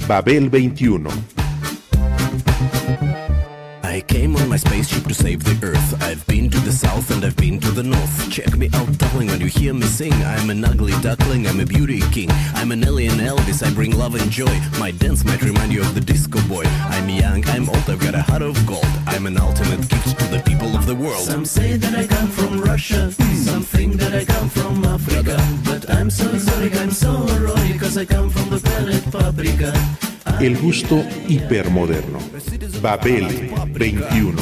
Babel 21. I came on my spaceship to save the Earth. I've been to the south and I've been to the north. Check me out, darling, when you hear me sing. I'm an ugly duckling, I'm a beauty king. I'm an alien Elvis, I bring love and joy. My dance might remind you of the disco boy. I'm young, I'm old, I've got a heart of gold. I'm an ultimate gift to the people of the world. Some say that I come from Russia, some think that I come from Africa. But I'm so exotic, I'm so erotic, cause I come from the planet Paprika. El gusto hipermoderno. Babel 21.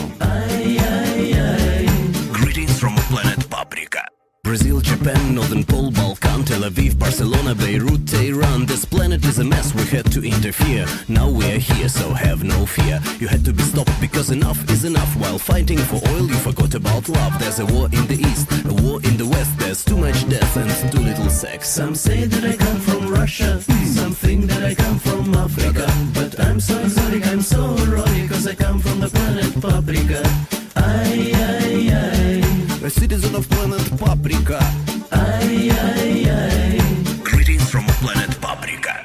Greetings from planet Paprika. Brazil, Japan, Northern Pole, Balkan, Tel Aviv, Barcelona, Beirut, Tehran. This planet is a mess, we had to interfere. Now we are here, so have no fear. You had to be stopped because enough is enough. While fighting for oil, you forgot about love. There's a war in the east, a war in the west. There's too much death and too little sex. Some say that I come from Russia, some think that I come from Africa. But I'm so exotic, I'm so erotic, cause I come from the planet Paprika. Ay, ay, ay. A citizen of planet Paprika. Ay, ay, ay. Greetings from planet Paprika.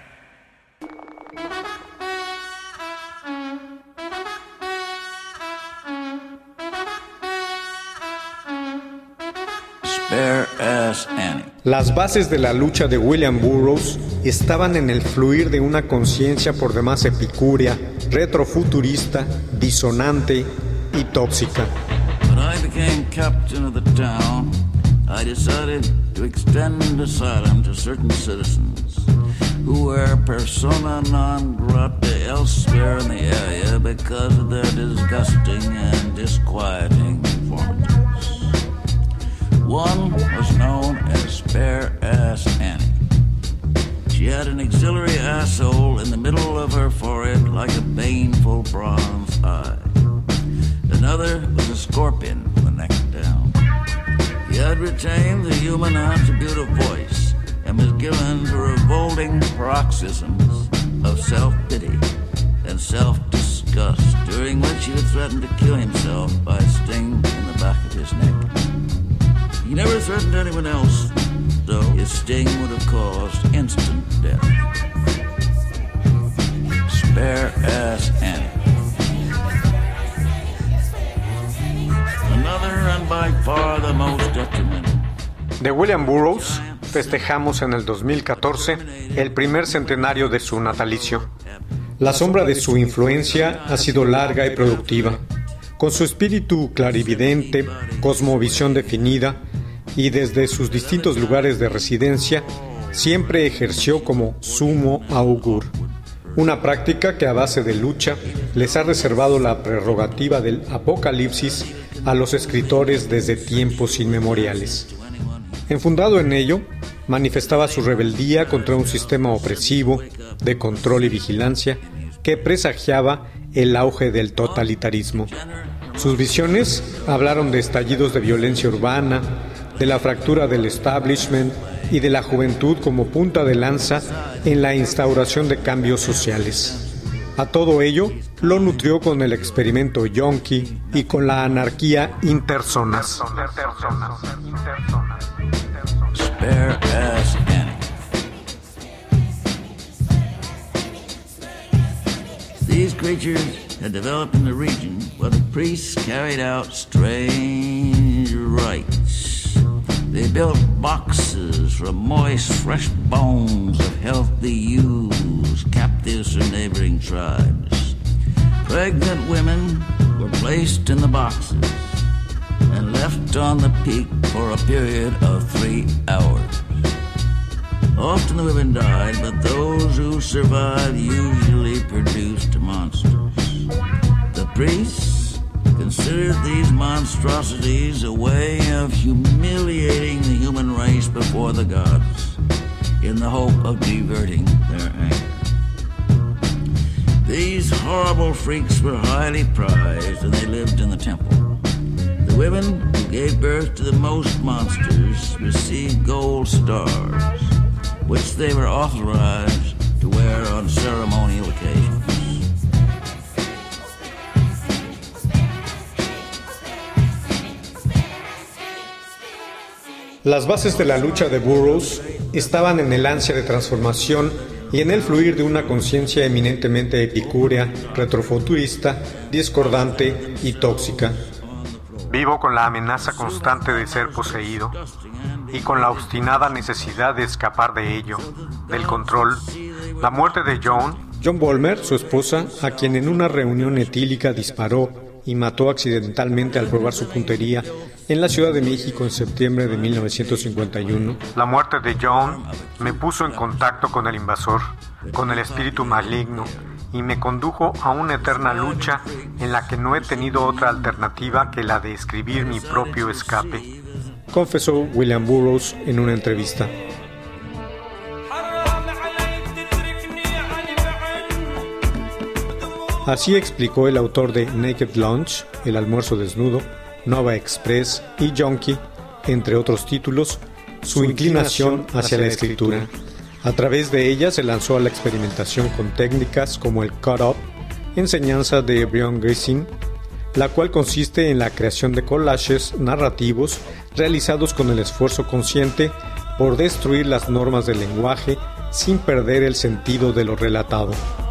Spare Ass Annie. Las bases de la lucha de William Burroughs estaban en el fluir de una conciencia por demás epicúrea, retrofuturista, disonante y tóxica. When I became captain of the town, I decided to extend asylum to certain citizens who were persona non grata elsewhere in the area because of their disgusting and disquieting performances. One was known as Spare Ass Annie. She had an auxiliary asshole in the middle of her forehead like a baneful bronze eye. Another was a scorpion with the neck down. He had retained the human attribute of voice and was given to revolting paroxysms of self-pity and self-disgust, during which he would threaten to kill himself by a sting in the back of his neck. He never threatened anyone else, though his sting would have caused instant death. Spare Ass Annie. Another and by far the most detrimental. De William Burroughs festejamos en el 2014 el primer centenario de su natalicio. La sombra de su influencia ha sido larga y productiva. Con su espíritu clarividente, cosmovisión definida y desde sus distintos lugares de residencia, siempre ejerció como sumo augur. Una práctica que a base de lucha les ha reservado la prerrogativa del apocalipsis a los escritores desde tiempos inmemoriales. Enfundado en ello, manifestaba su rebeldía contra un sistema opresivo, de control y vigilancia, que presagiaba el auge del totalitarismo. Sus visiones hablaron de estallidos de violencia urbana, de la fractura del establishment y de la juventud como punta de lanza en la instauración de cambios sociales. A todo ello, lo nutrió con el experimento yonki y con la anarquía interzonas. Spare Ass Annie. These creatures had developed in the region where the priests carried out strange rites. They built boxes from moist, fresh bones of healthy ewes, captives from neighboring tribes. Pregnant women were placed in the boxes and left on the peak for a period of 3 hours. Often the women died, but those who survived usually produced monsters. The priests considered these monstrosities a way of humiliating the human race before the gods, in the hope of diverting their anger. These horrible freaks were highly prized, and they lived in the temple. The women who gave birth to the most monsters received gold stars, which they were authorized to wear on ceremonial occasions. Las bases de la lucha de Burroughs estaban en el ansia de transformación y en el fluir de una conciencia eminentemente epicúrea, retrofuturista, discordante y tóxica. Vivo con la amenaza constante de ser poseído y con la obstinada necesidad de escapar de ello, del control. La muerte de John Vollmer, su esposa, a quien en una reunión etílica disparó y mató accidentalmente al probar su puntería en la Ciudad de México en septiembre de 1951. La muerte de John me puso en contacto con el invasor, con el espíritu maligno, y me condujo a una eterna lucha en la que no he tenido otra alternativa que la de escribir mi propio escape, confesó William Burroughs en una entrevista. Así explicó el autor de Naked Lunch, El almuerzo desnudo, Nova Express y Junkie, entre otros títulos, su inclinación hacia la escritura. A través de ella se lanzó a la experimentación con técnicas como el cut-up, enseñanza de Brion Gysin, la cual consiste en la creación de collages narrativos realizados con el esfuerzo consciente por destruir las normas del lenguaje sin perder el sentido de lo relatado.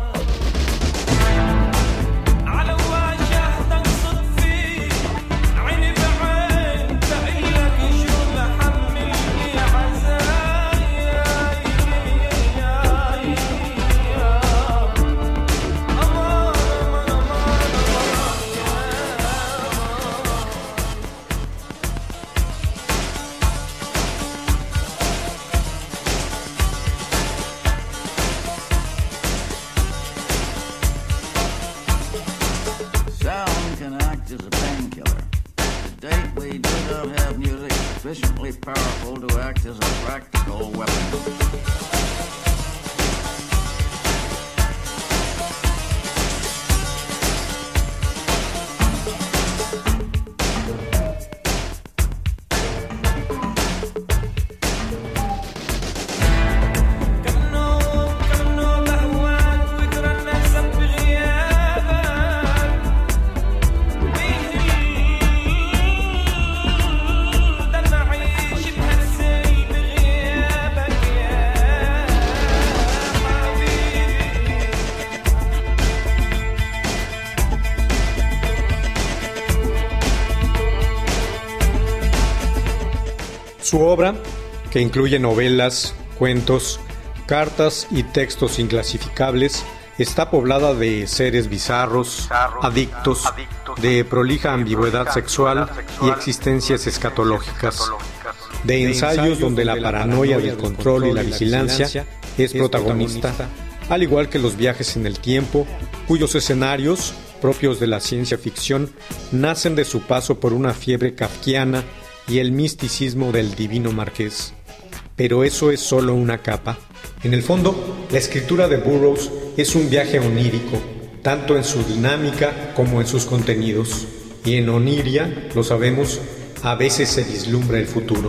Su obra, que incluye novelas, cuentos, cartas y textos inclasificables, está poblada de seres bizarros, adictos, de prolija ambigüedad sexual y existencias escatológicas, de ensayos donde la paranoia del control y la vigilancia es protagonista, al igual que los viajes en el tiempo, cuyos escenarios, propios de la ciencia ficción, nacen de su paso por una fiebre kafkiana y el misticismo del divino marqués. Pero eso es solo una capa. En el fondo, la escritura de Burroughs es un viaje onírico, tanto en su dinámica como en sus contenidos. Y en Oniria, lo sabemos, a veces se vislumbra el futuro.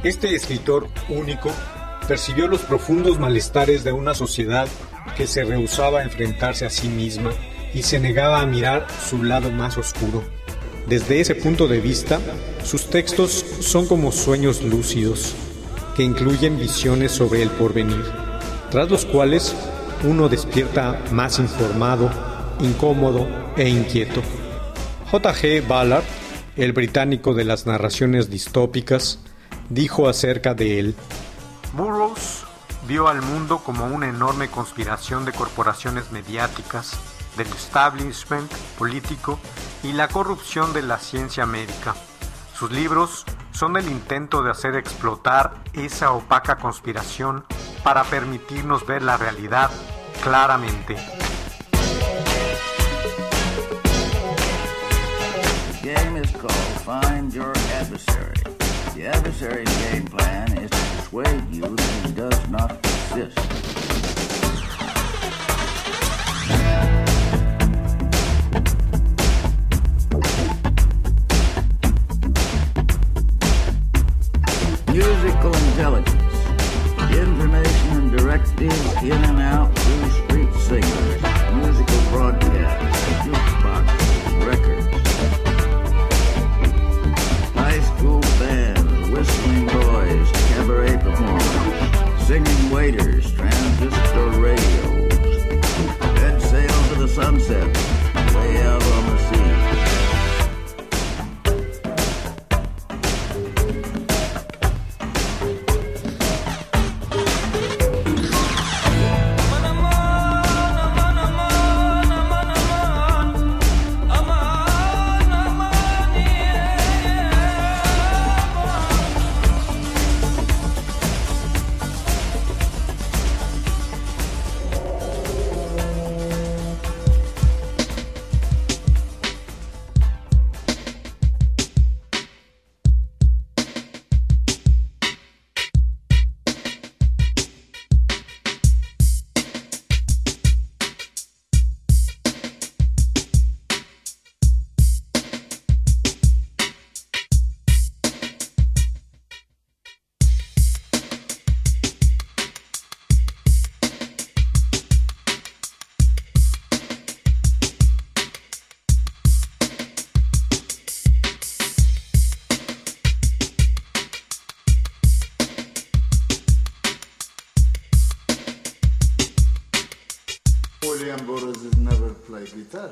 Este escritor único percibió los profundos malestares de una sociedad que se rehusaba a enfrentarse a sí misma y se negaba a mirar su lado más oscuro. Desde ese punto de vista, sus textos son como sueños lúcidos, que incluyen visiones sobre el porvenir, tras los cuales uno despierta más informado, incómodo e inquieto. J.G. Ballard, el británico de las narraciones distópicas, dijo acerca de él: Burroughs vio al mundo como una enorme conspiración de corporaciones mediáticas, del establishment político y la corrupción de la ciencia médica. Sus libros son el intento de hacer explotar esa opaca conspiración para permitirnos ver la realidad claramente. The game is called Find Your Adversary. The adversary's game plan is to persuade you that he does not exist. Musical intelligence, information and directives in and out through street singers, musical broadcasts, jukeboxes, records, high school bands, whistling boys, cabaret performers, singing waiters, transistor radios, head sail to the sunset, way out on the sea. William Burroughs has never played guitar.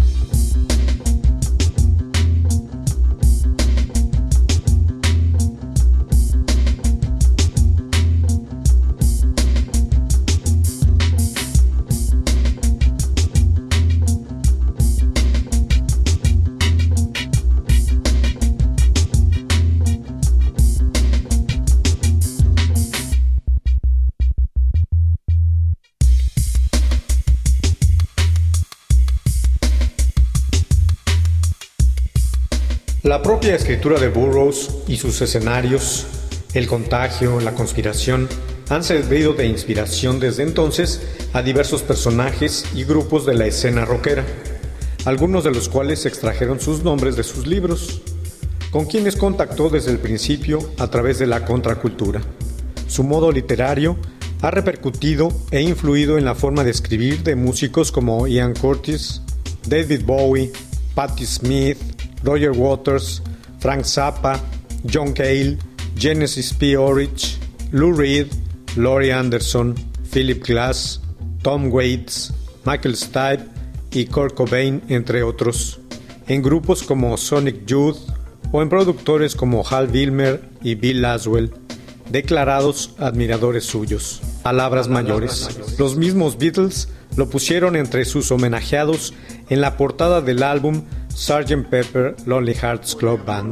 La propia escritura de Burroughs y sus escenarios, el contagio, la conspiración, han servido de inspiración desde entonces a diversos personajes y grupos de la escena rockera, algunos de los cuales extrajeron sus nombres de sus libros, con quienes contactó desde el principio a través de la contracultura. Su modo literario ha repercutido e influido en la forma de escribir de músicos como Ian Curtis, David Bowie, Patti Smith, Roger Waters, Frank Zappa, John Cale, Genesis P. Orridge, Lou Reed, Laurie Anderson, Philip Glass, Tom Waits, Michael Stipe y Kurt Cobain, entre otros, en grupos como Sonic Youth o en productores como Hal Wilmer y Bill Laswell, declarados admiradores suyos. Palabras mayores. Los mismos Beatles lo pusieron entre sus homenajeados en la portada del álbum Sgt. Pepper Lonely Hearts Club Band.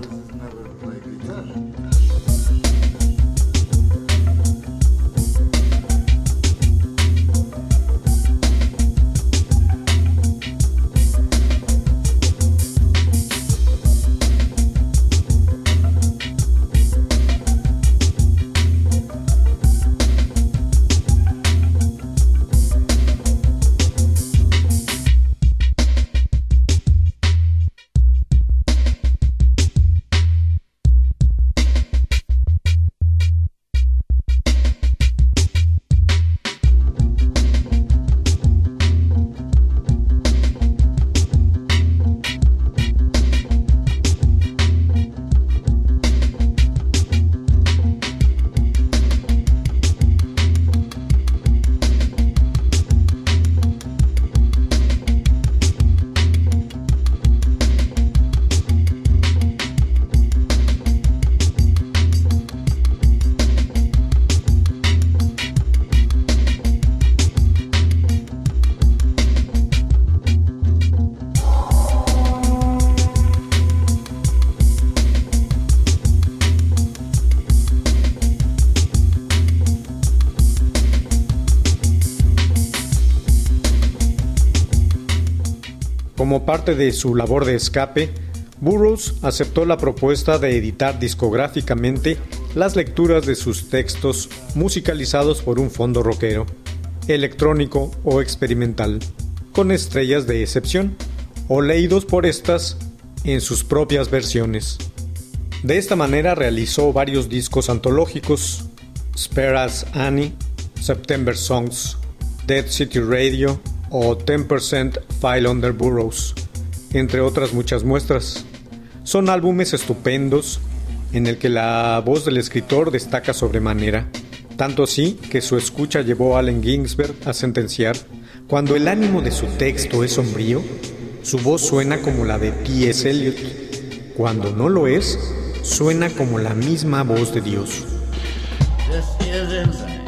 Como parte de su labor de escape, Burroughs aceptó la propuesta de editar discográficamente las lecturas de sus textos musicalizados por un fondo rockero, electrónico o experimental, con estrellas de excepción, o leídos por estas en sus propias versiones. De esta manera realizó varios discos antológicos: Spare Us Annie, September Songs, Dead City Radio o 10% File Under Burroughs, entre otras muchas muestras. Son álbumes estupendos en el que la voz del escritor destaca sobremanera, tanto así que su escucha llevó a Allen Ginsberg a sentenciar: cuando el ánimo de su texto es sombrío, su voz suena como la de T.S. Eliot; cuando no lo es, suena como la misma voz de Dios. This is insane.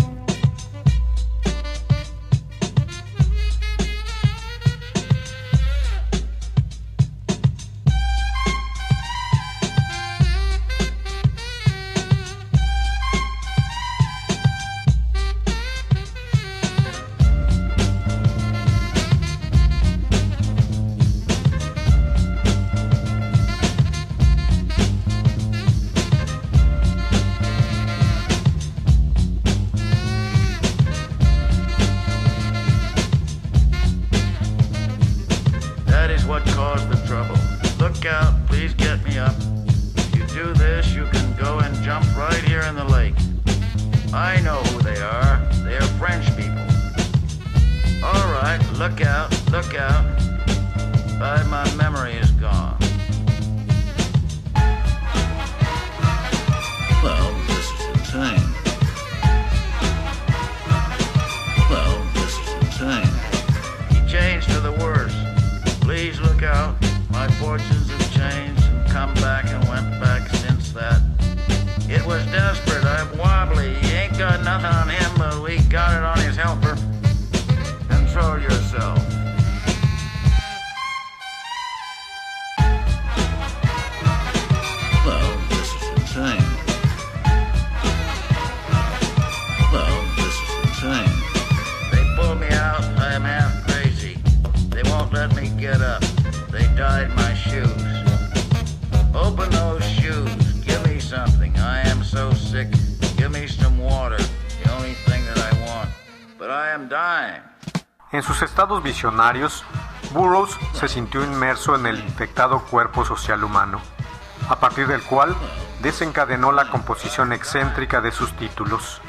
En sus estados visionarios, Burroughs se sintió inmerso en el infectado cuerpo social humano, a partir del cual desencadenó la composición excéntrica de sus títulos.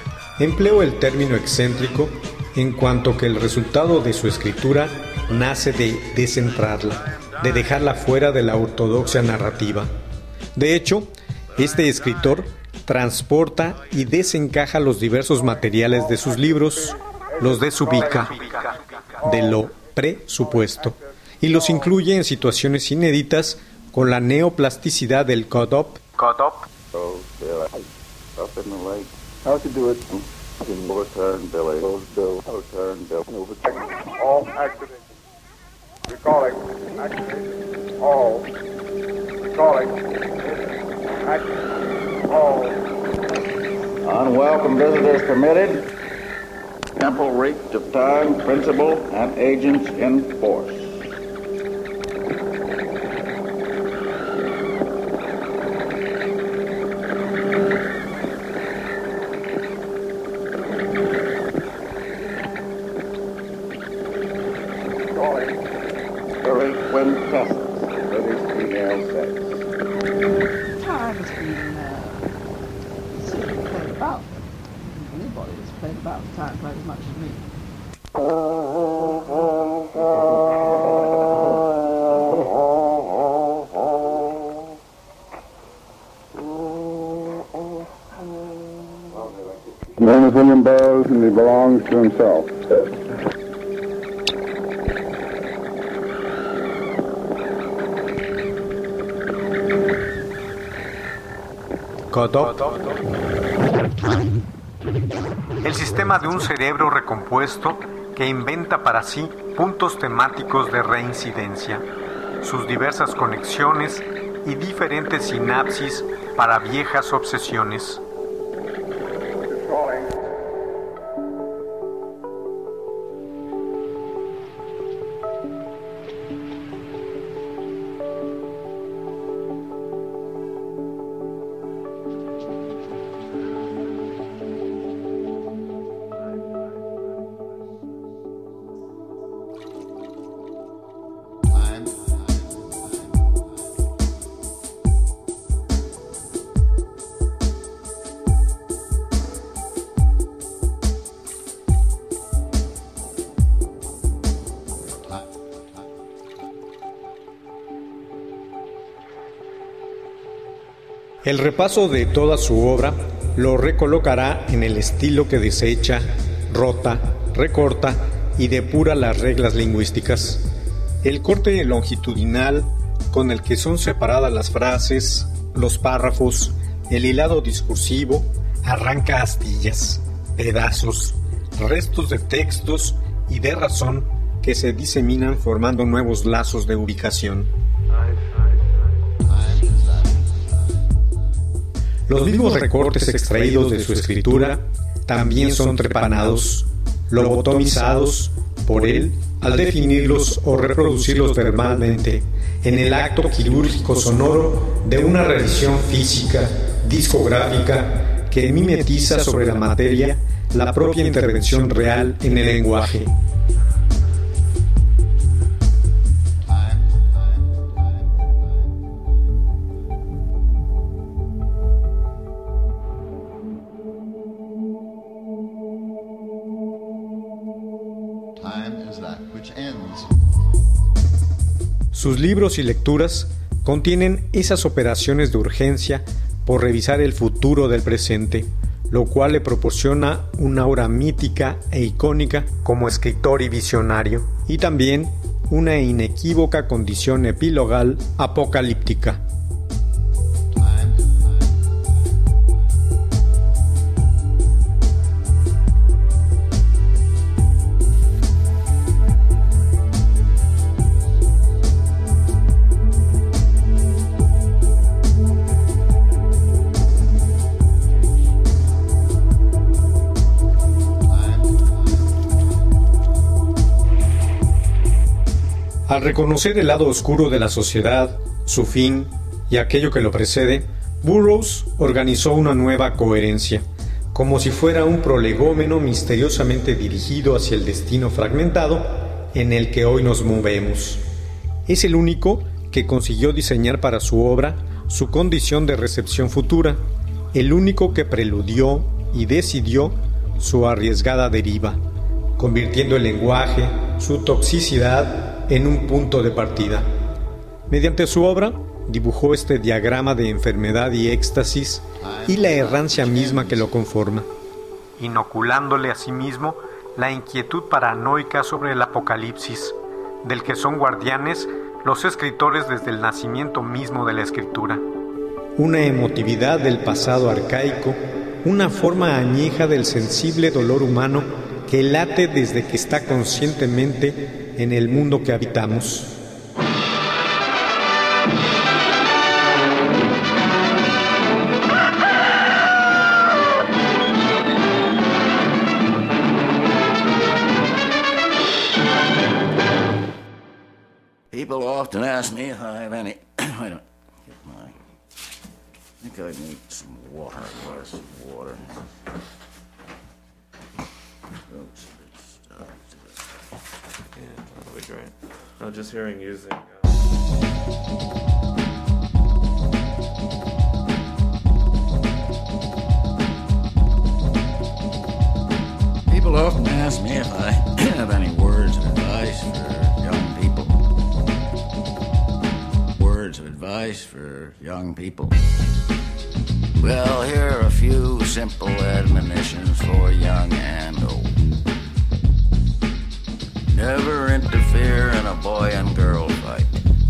Empleo el término excéntrico en cuanto que el resultado de su escritura nace de descentrarla, de dejarla fuera de la ortodoxia narrativa. De hecho, este escritor transporta y desencaja los diversos materiales de sus libros, los desubica de lo presupuesto y los incluye en situaciones inéditas con la neoplasticidad del cut-up. Unwelcome visitors permitted. Temple reeked of time, principle, and agents in force. Very quintessence of British female sex. Time has been played about. Anybody that's played about the time played as much as me. His name is William Burroughs, and he belongs to himself. El sistema de un cerebro recompuesto que inventa para sí puntos temáticos de reincidencia, sus diversas conexiones y diferentes sinapsis para viejas obsesiones. El repaso de toda su obra lo recolocará en el estilo que desecha, rota, recorta y depura las reglas lingüísticas. El corte longitudinal con el que son separadas las frases, los párrafos, el hilado discursivo, arranca astillas, pedazos, restos de textos y de razón que se diseminan formando nuevos lazos de ubicación. Los mismos recortes extraídos de su escritura también son trepanados, lobotomizados por él al definirlos o reproducirlos verbalmente en el acto quirúrgico sonoro de una revisión física, discográfica, que mimetiza sobre la materia la propia intervención real en el lenguaje. Sus libros y lecturas contienen esas operaciones de urgencia por revisar el futuro del presente, lo cual le proporciona una aura mítica e icónica como escritor y visionario, y también una inequívoca condición epilogal apocalíptica. Al reconocer el lado oscuro de la sociedad, su fin y aquello que lo precede, Burroughs organizó una nueva coherencia, como si fuera un prolegómeno misteriosamente dirigido hacia el destino fragmentado en el que hoy nos movemos. Es el único que consiguió diseñar para su obra su condición de recepción futura, el único que preludió y decidió su arriesgada deriva, convirtiendo el lenguaje, su toxicidad, en un punto de partida. Mediante su obra, dibujó este diagrama de enfermedad y éxtasis y la errancia misma que lo conforma, inoculándole a sí mismo la inquietud paranoica sobre el apocalipsis, del que son guardianes los escritores desde el nacimiento mismo de la escritura. Una emotividad del pasado arcaico, una forma añeja del sensible dolor humano que late desde que está conscientemente en el mundo que habitamos. People often ask me if I have any. Wait a minute. I think I need some water. A glass of water. Oops. Yeah, that'll be great. No, just hearing using. People often ask me if I have any words of advice for young people. Words of advice for young people. Well, here are a few simple admonitions for young and old. Never interfere in a boy and girl fight.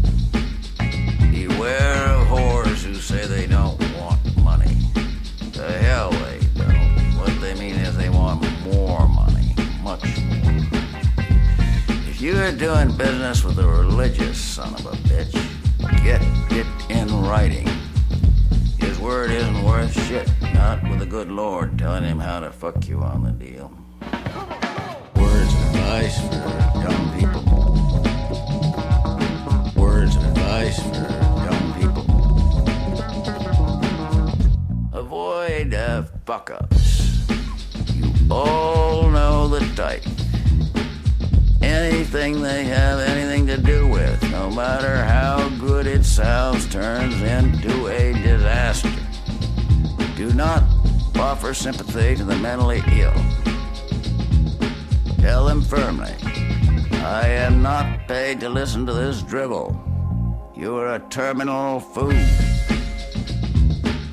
Beware of whores who say they don't want money. The hell they don't. What they mean is they want more money. Much more. If you're doing business with a religious son of a bitch, get it in writing. His word isn't worth shit. Not with the good Lord telling him how to fuck you on the deal. Words of advice for young people. Words of advice for young people. Avoid fuck-ups. You all know the type. Anything they have anything to do with, no matter how good it sounds, turns into a disaster. Do not offer sympathy to the mentally ill. Tell them firmly, I am not paid to listen to this drivel. You are a terminal fool.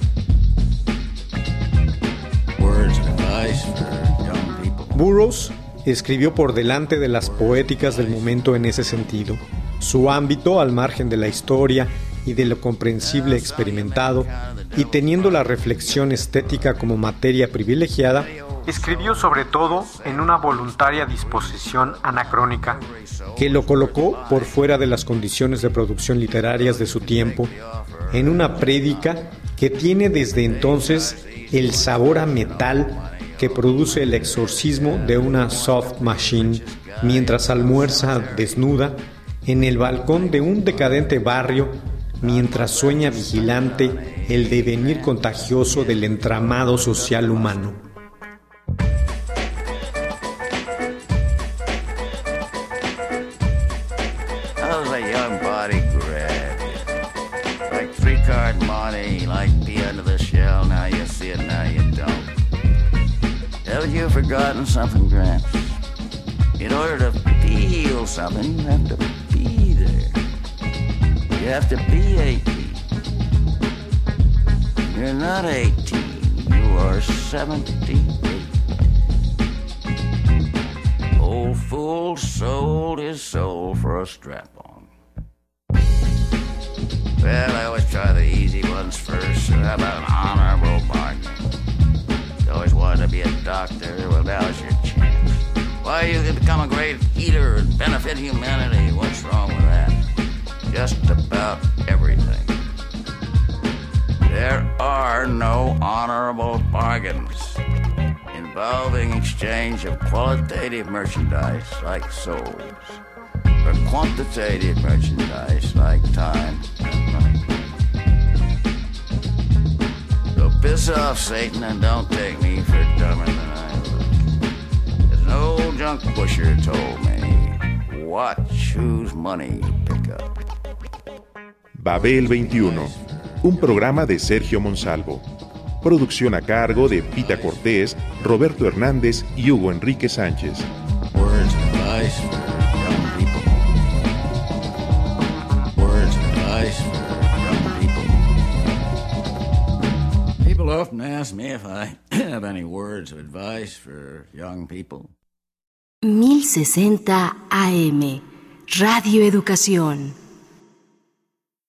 Burroughs escribió por delante de las poéticas del momento en ese sentido. Su ámbito, al margen de la historia y de lo comprensible experimentado, y teniendo la reflexión estética como materia privilegiada, escribió sobre todo en una voluntaria disposición anacrónica que lo colocó por fuera de las condiciones de producción literarias de su tiempo, en una prédica que tiene desde entonces el sabor a metal que produce el exorcismo de una soft machine mientras almuerza desnuda en el balcón de un decadente barrio, mientras sueña vigilante el devenir contagioso del entramado social humano. How's a young body grab you? Like 3-card money, like pea under the shell, now you see it, now you don't. Haven't you forgotten something, Gramps? In order to feel something, you have to be there. You have to be 18. You're not 18, you are 78. Old fool sold his soul for a strap-on. Well, I always try the easy ones first, so how about an honorable bargain? You always wanted to be a doctor, well, now's your chance. Why, you can become a great healer and benefit humanity. What's wrong with that? Just about everything. There are no honorable bargains involving exchange of qualitative merchandise like souls, or quantitative merchandise like time and money. So piss off, Satan, and don't take me for dumber than I look. As an old junk pusher told me, watch whose money you pick up. Babel 21, un programa de Sergio Monsalvo. Producción a cargo de Pita Cortés, Roberto Hernández y Hugo Enrique Sánchez. Words of advice for young people. Words of advice for young people. People often ask me if I have any words of advice for young people. 1060 AM, Radio Educación.